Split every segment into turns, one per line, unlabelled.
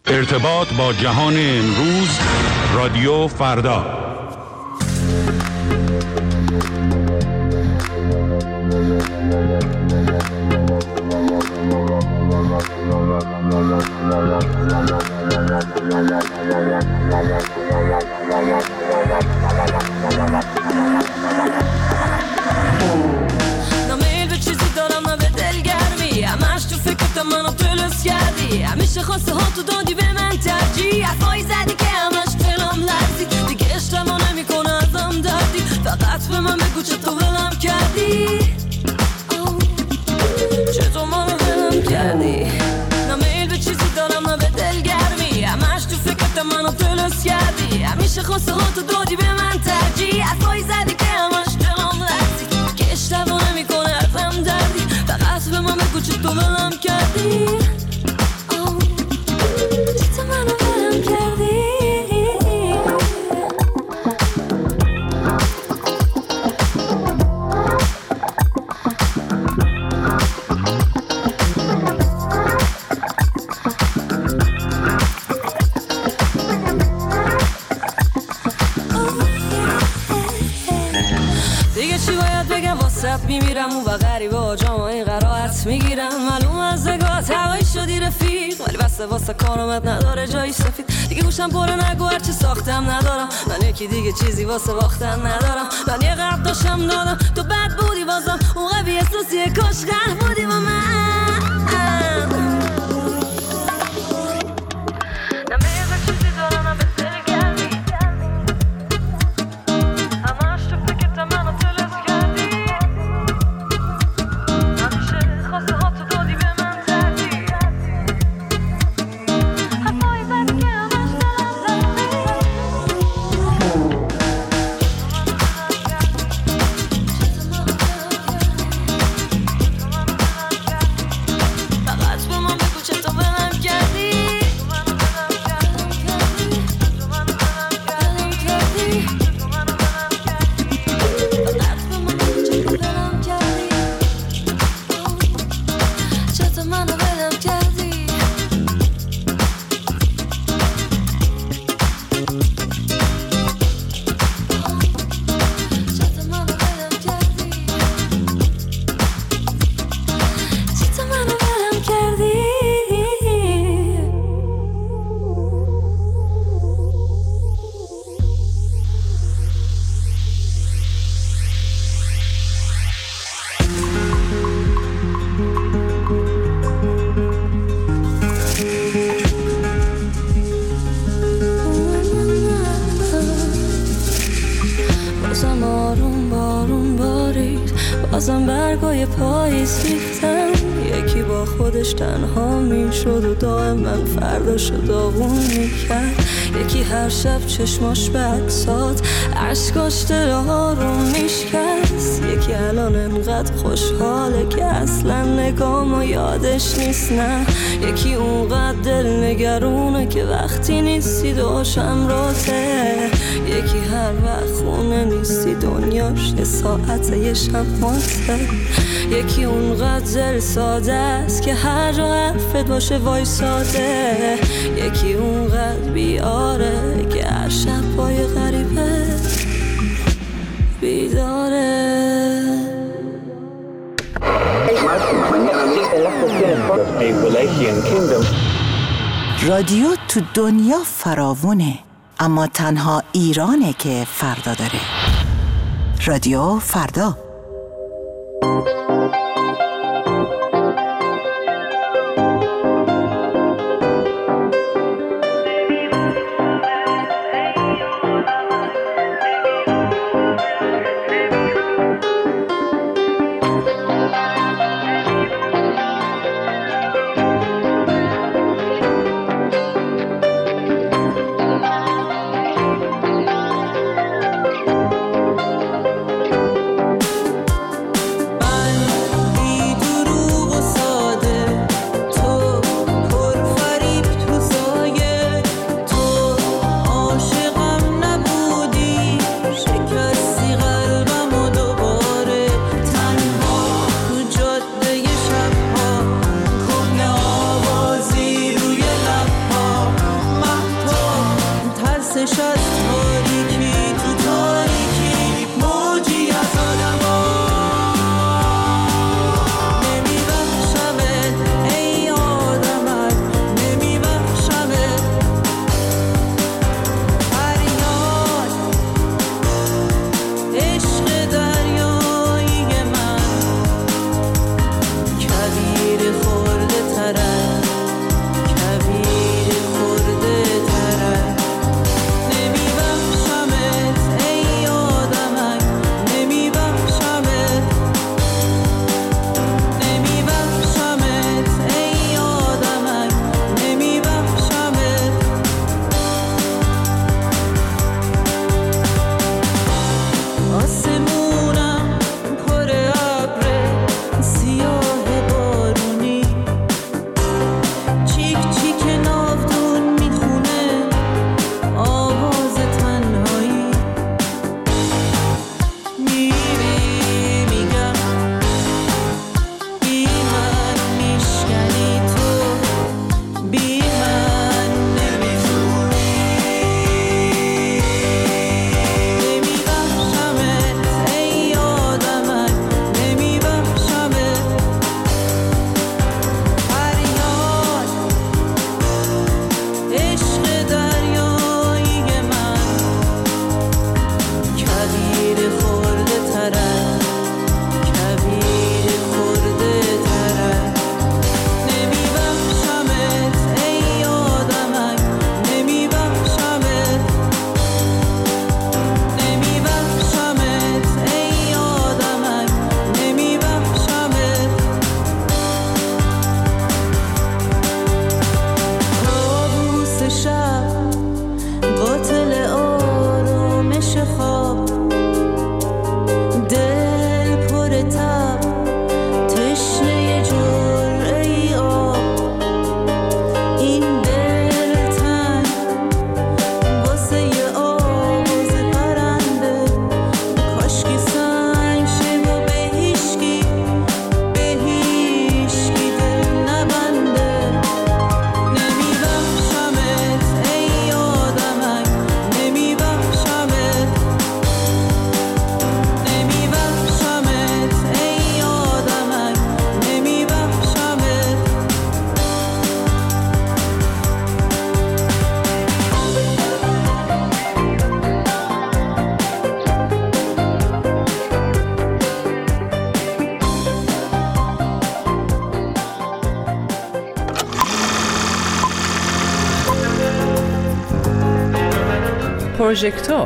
ارتباط با جهان امروز، رادیو فردا.
نمیل به چیزی دارم نه به دلگرمی، همش تو فکرت منو تلس کردی، همیشه خواسته ها تو دادی به من ترجیح، حرفایی زدی که همش دلم لرزید، دیگه اشتباه نمیکنه ازم دردی، فقط به من بگو چطور ولم کردی، چطور منو ولم کردی. نمیل به چیزی دارم نه به دلگرمی، همش تو فکرت منو تلس کردی، همیشه خواسته ها تو دادی به من ترجیح، حرفایی زدی که همش دلم لرزید، که اشتباه نمیکنه ازم دردی، فقط به من بگو چطور ولم کردی، چطور منو ولم کردی. دیگه چی باید بگم واسط میمیرم و غریبه ها جامعه قرائت میگیرم، معلوم از نگاهت هوایی شدی رفیق، ولی بسته واسه کارامت نداره جایی سفید، دیگه گوشم پره نگو هرچی ساختم ندارم، من یکی دیگه چیزی واسه باختن ندارم، من یه قرد داشتم دادم تو بد بودی بازم اون قوی احساسیه کاش غرق بودی با من. بازم برگای پاییز ریختن، یکی با خودش تنها میشد و دائم من فرداشو داغون میکرد، یکی هر شب چشماش بدساد عشقاش دلها رو میشکست، یکی الان انقدر خوشحاله که اصلا نگامو یادش نیست، نه یکی اونقدر دل نگرونه که وقتی نیستی داشم راته، یکی هر وقت خونه نیستی دنیاش یه ساعت یه شماته، یکی اونقدر دل ساده است که هر جا حرفت باشه وایساده، یکی اونقدر بیاره که هر شب پای غریبه بیداره.
رادیو تو دنیا فراوونه، اما تنها ایرانه که فردا داره. رادیو فردا.
پروژکتور.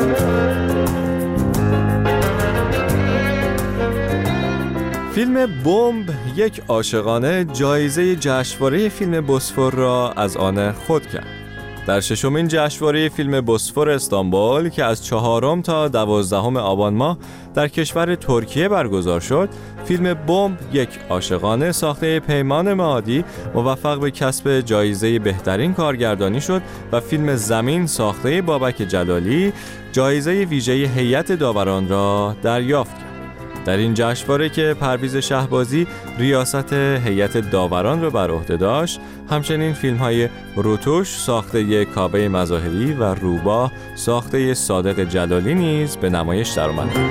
فیلم بمب یک عاشقانه جایزه جشنواره فیلم بوسفور را از آن خود کرد. در 6مین جشنواره فیلم بوسفور استانبول که از 4 تا 12 آبان ماه در کشور ترکیه برگزار شد، فیلم بمب یک عاشقانه ساخته پیمان معادی موفق به کسب جایزه بهترین کارگردانی شد و فیلم زمین ساخته بابک جلالی جایزه ویژه هیئت داوران را دریافت کرد. در این جشنواره که پرویز شهبازی ریاست هیئت داوران را بر عهده داشت، همچنین فیلم‌های روتوش ساخته کاوه مظاهری و روباه ساخته صادق جلالی نیز به نمایش درآمدند.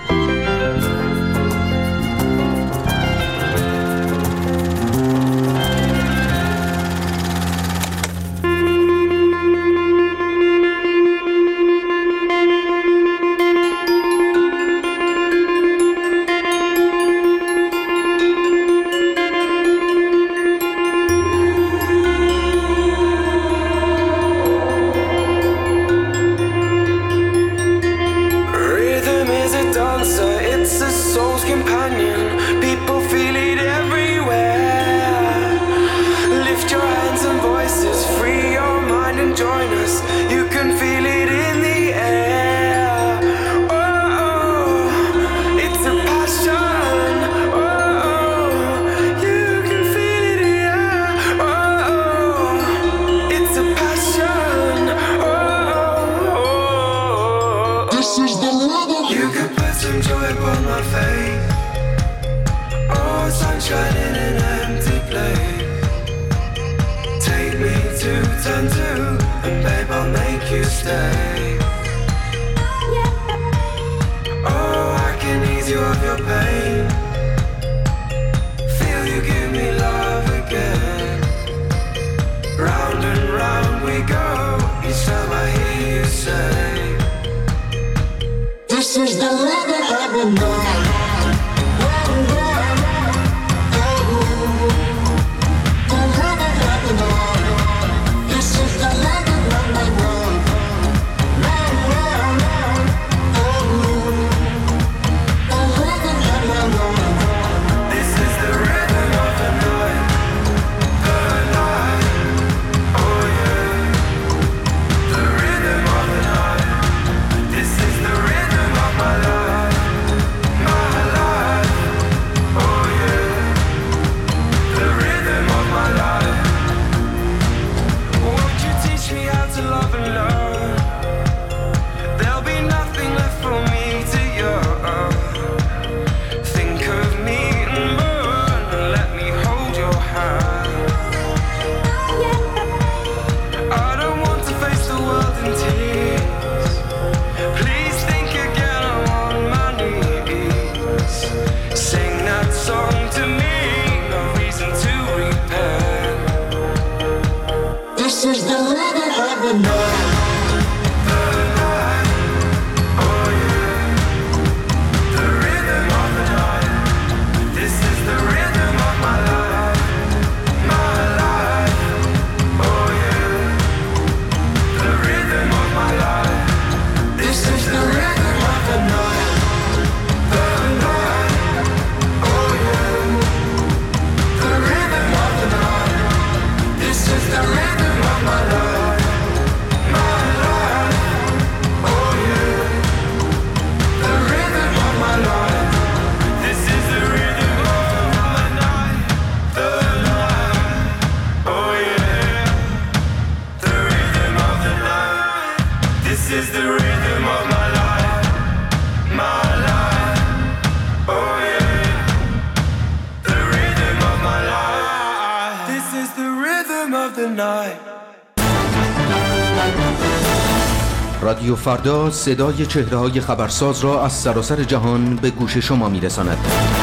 رادیو فردا صدای چهره‌های خبرساز را از سراسر جهان به گوش شما می‌رساند.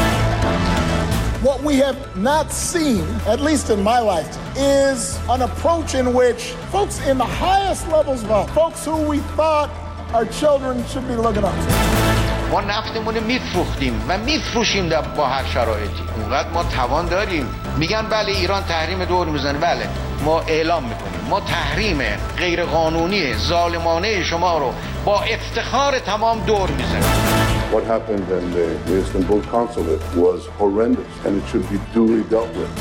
What we have not seen, at least in my lifetime, is an approach in which folks in the highest levels of folks who we thought our children should be looking up to.
ما نفتمون میفروختیم و میفروشیم با هر شرایطی. اونقدر ما توان داریم. میگن بله ایران تحریم دور میزنه، بله. ما اعلام میکنیم ما تحریم غیرقانونی ظالمانه شما رو با افتخار تمام دور میزنیم.
What happened in the Istanbul consulate was horrendous and it should be duly dealt with.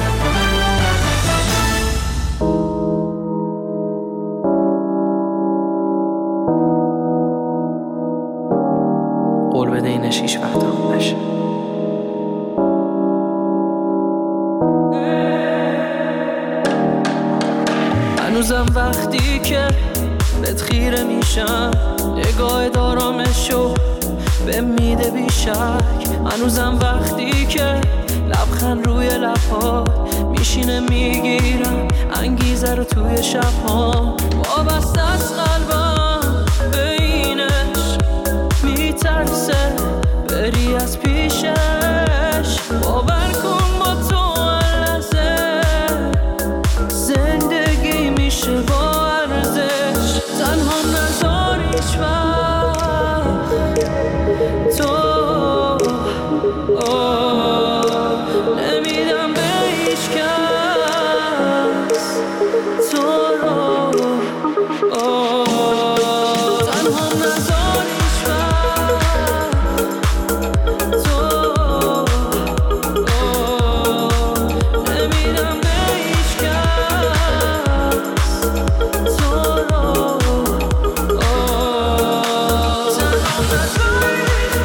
قول بده اینش هیچ وقت هم نشه. هنوزم وقتی که بهت خیره میشم نگاه دارامشو به میده بیشک. هنوزم وقتی که لبخند روی لبات میشینه میگیرم انگیزه رو توی شبها. وابسته از قلبم به اینش میترسه بری از پیشش. باور کن با تو لحظه زندگی میشه با ارزش. تنها نذار هیچ وقت تو نمیدم به هیچ کس تو رو. تنها نذار هیچ وقت تو نمیدم به هیچ کس تو رو. تنها نذار هیچ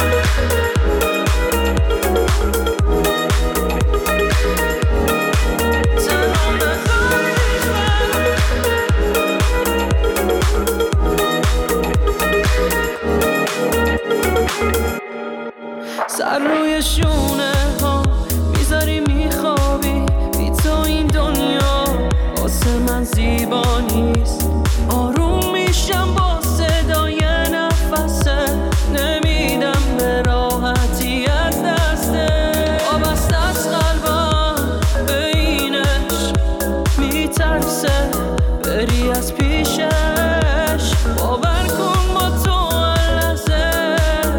سر روی شونه ها میذاری میخوابی بی تو این دنیا واسه من زیبا نیست. آروم میشم با صدای نفسه نمیدم به راحتی از دسته. وابسته از قلبم به اینش میترسه بری از پیشش. باور کن با تو لحظه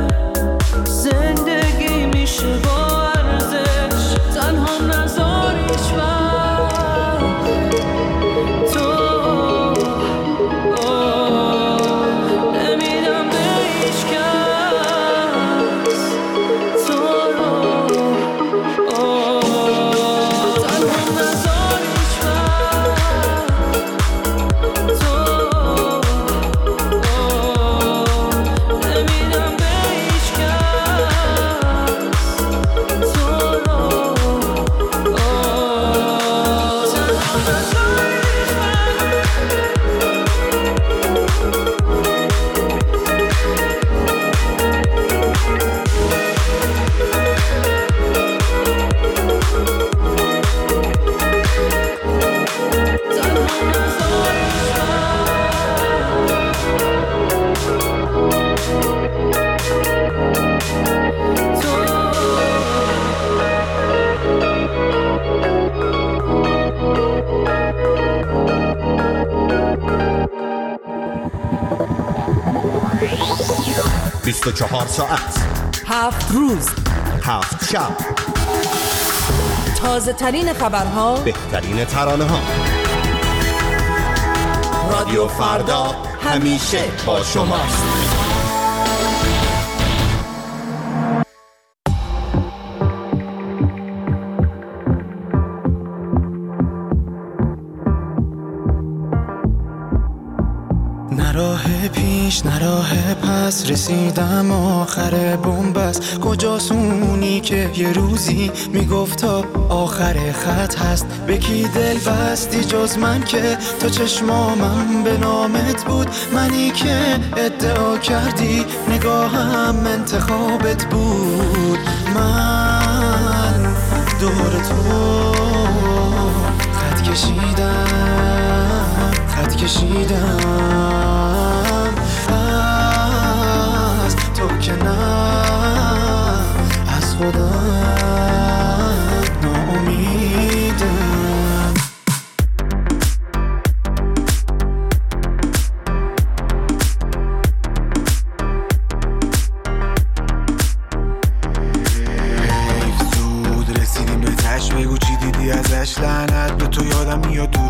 زندگی میشه با ارزش. تنها نذار هیچ وقت تو نمیدم به هیچ کس تو رو. تنها نذار هیچ وقت تو نمیدم به هیچ کس تو رو. تنها نذار هیچ
تو 24 ساعت
7 روز
7 شب
تازه ترین خبرها،
بهترین ترانه ها. رادیو فردا همیشه با شماست.
نه راه پیش نه راه پس رسیدم آخر بنبست. کجاست اونی که یه روزی میگفت تا آخر خط هست؟ به کی دل بستی جز من که تو چشمامم به نامت بود؟ منی که ادعا کردی نگاهم انتخابت بود. من دور تو خط کشیدم از تو که نه از خودم ناامیدم.
زود رسیدیم به تش، بگو چی دیدی ازش؟ لعنت به تو، یادم میاد تو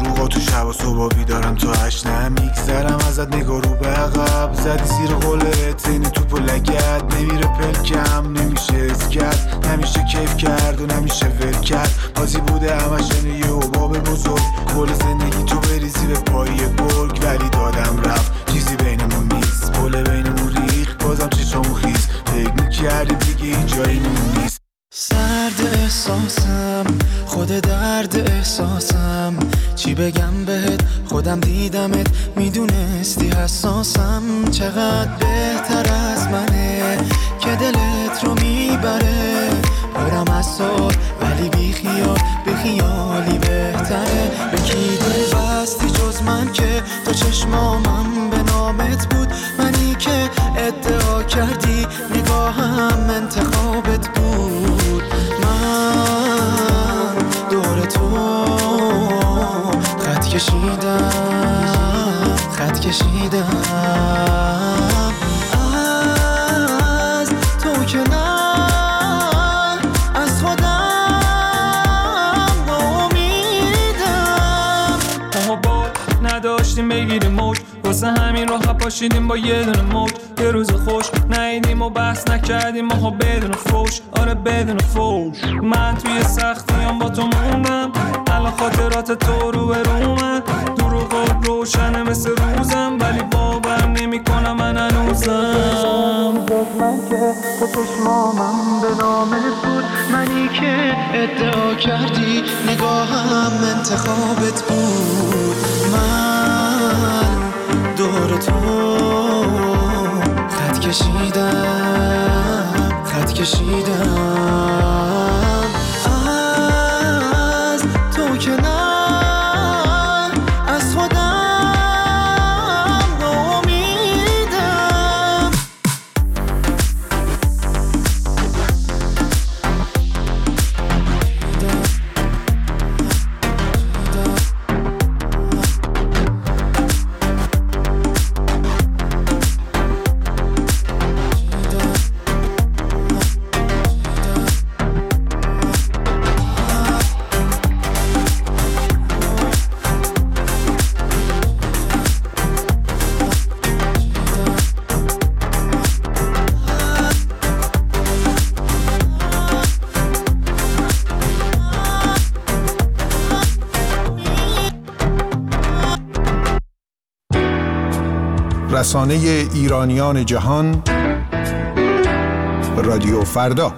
شب و صبح بیدارم تو هشت نمیگذرم ازت نگاه رو به عقب زدی زیر قولت این توپ و لگت نمیره پلکم نمیشه از کرد نمیشه کیف کرد و نمیشه ول کرد بازی بوده همش یه حباب بزرگ کل زندگی تو بریزی به پای گرگ ولی دادم رفت چیزی بینمون نیست پل بینمون ریخ بازم چشامون خیز فکر میکردی دیگه این جایی نیست سرد احساسم خود درد احساسم چی بگم بهت خودم دیدمت میدونستی حساسم چقدر بهتر از منه که دلت رو میبره پرم از سال ولی بی خیالی بهتره به کی دل بستی جز من که تو چشمامم به نامت بود منی که ادعا کردی نگاهم انتخابت بود من دور تو خط کشیدم از تو که نه از خودم ناامیدم
ما با نداشتیم بگیریم موج واسه همین راه پاشیدیم با یه دونه موج یه روز خوش نیدیم و بحث نکردیم ما بدون فوش آره بدون فوش من توی سختیام با تو موندم الان خاطرات تو رو به رومن دروغ روشنه مثل روزم ولی باور نمی کنم من هنوزم
من که تو چشمامم به نامت بود منی که ادعا کردی نگاهم انتخابت بود من دور تو خط کشیدم از تو که نه از خودم ناامیدم
رسانه ایرانیان جهان رادیو فردا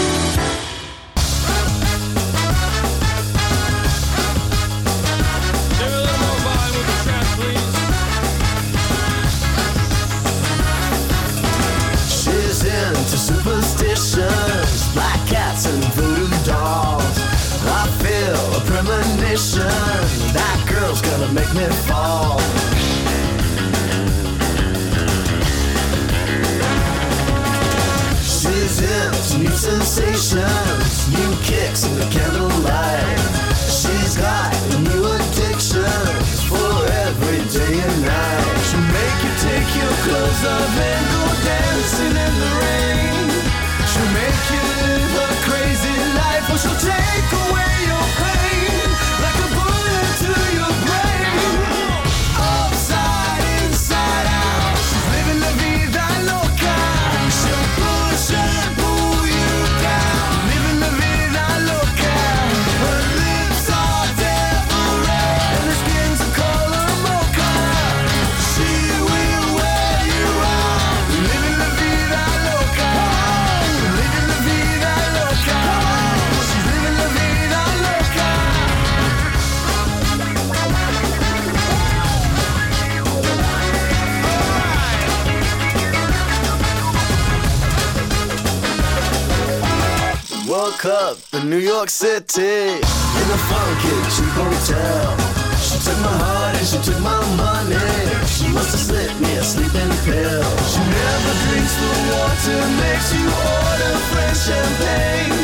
New sensations, new kicks in the candlelight. She's got new addictions for every day and night. She'll make you take your clothes off and go dancing in the rain. She'll make you live a crazy life, or she'll take away your pain like a bullet to your brain. Upside, inside out, she's living la vida loca. She'll push and pull you down, living la vida loca. Her lips are devil red and her skin's a color mocha. She will wear you out, living la vida loca, living la vida loca. She's living la vida loca. Woke up in New York City in a funky cheap hotel. She took my heart and she took my money. She must have slipped me a sleeping pill. She never drinks the water, makes you order French champagne.